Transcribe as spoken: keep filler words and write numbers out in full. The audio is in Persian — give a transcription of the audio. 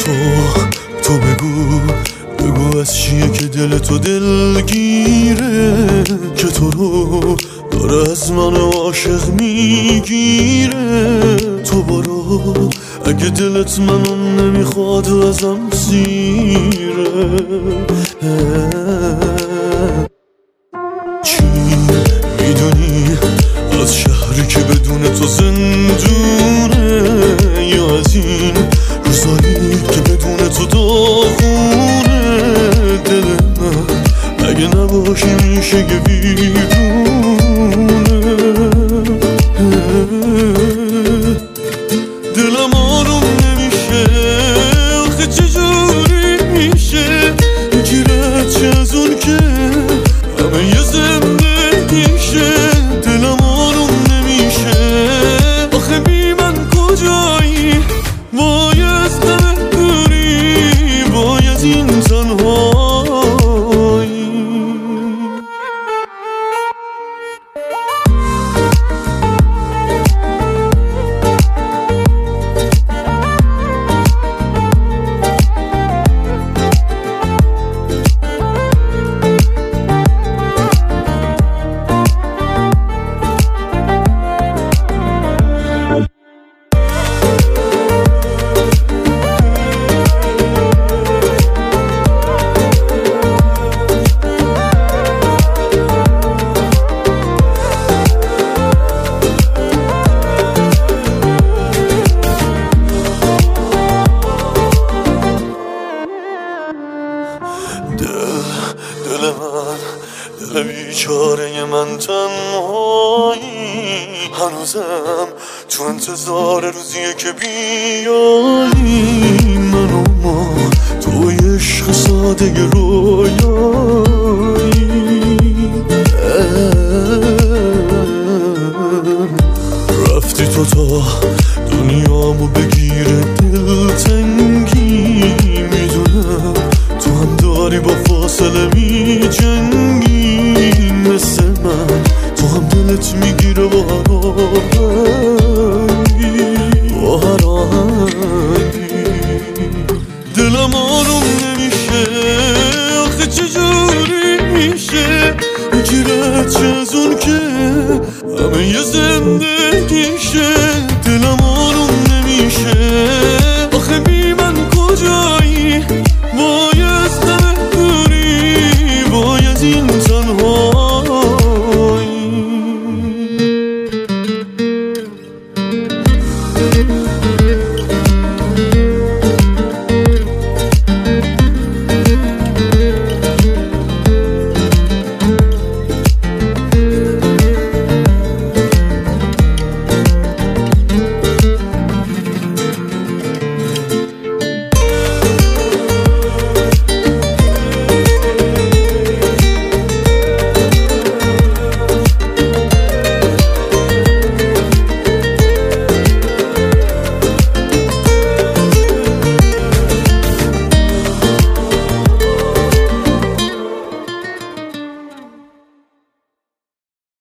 تو تو بگو بگو از چیه که دل تو دلگیره، که تو رو داره از من عاشق میگیره. تو برو اگه دلت منو نمیخواد ازم سیره. چی میدونی از شهری که بدون تو زندونه، یا از این روزایی که بدون تو داغونه. دل من اگه نباشی میشه یه ویرونه. دلم آروم نمیشه، آخه چجوری میشه گیرت چه از اون که همه یه زندگیشه. دلم آروم نمیشه، آخه بی من کجایی؟ وای از همه دوری، وای از این تنهایی. دل من دل بیچاره من تنهایی، هنوزم تو انتظار روزیه که بیایی. من و ما توی عشق ساده رویایی. رفتی تو تا دنیامو بگیره دلتنگی، میدونم تو هم داری با فاصله می جنگی. مثل من تو هم دلت میگیره با